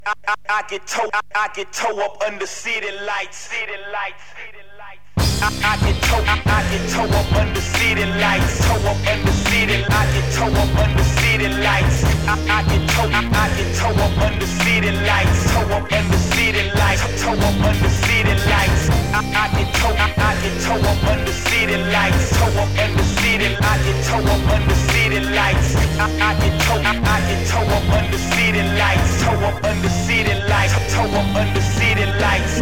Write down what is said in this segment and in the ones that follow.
I get toe up under city lights. City lights. I get toe up under city lights. Toe up under city. I get toe up under city lights. I get toe up under city lights. Toe up under city lights. Toe up under city lights. I get toe up under city lights. Toe up under city. I get toe up under city lights. I get toe up under city lights. Toe up under city lights. Toe up under city lights.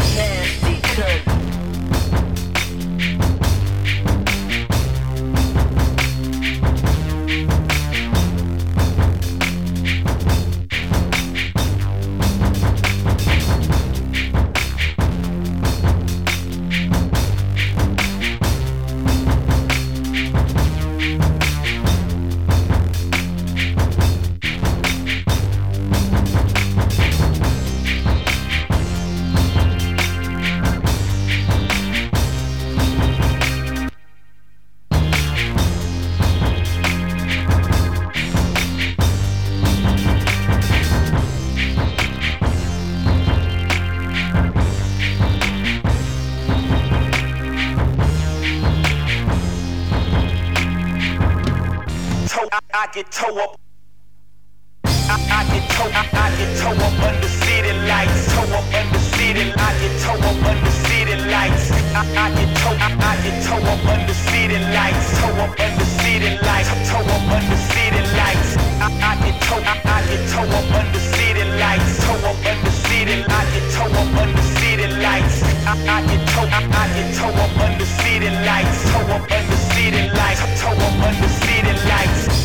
I get toe up. I get toe up under city lights. Toe up under city. I get toe up under city lights. I get toe up under city lights. Toe up under city lights. Toe up under city lights. I get toe up under city lights. Toe up under city. I get toe up under city lights. I get toe up under city lights. Toe up under city lights. Toe up under city lights.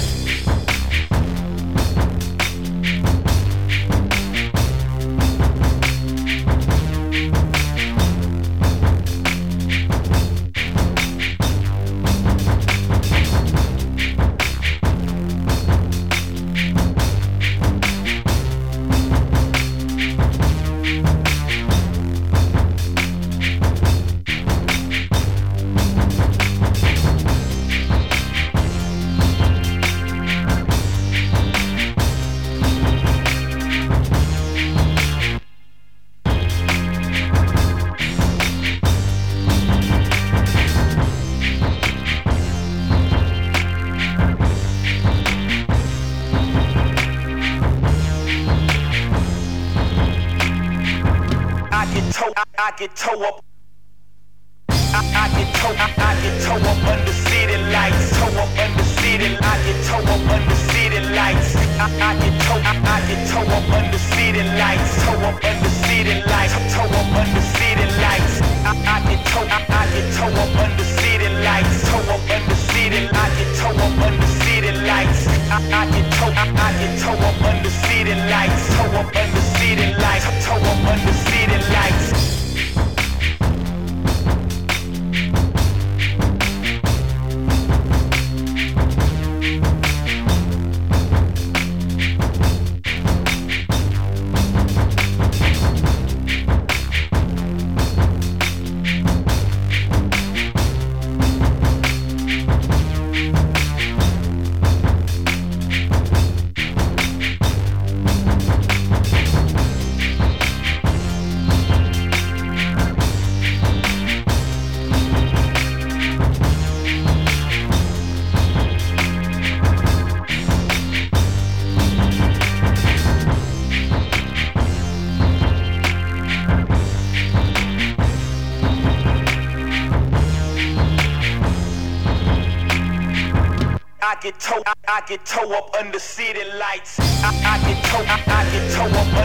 I get toe up. I get toe up under city lights. Toe up under city. I get toe up under city lights. I get toe up under city lights. Toe up under city lights. Toe up under city lights. I get toe up under city lights. Toe up under city. I get toe up under city lights. I get toe up under city lights. Toe up under city lights. Toe up under city lights. I get toe up under city lights. I get toe up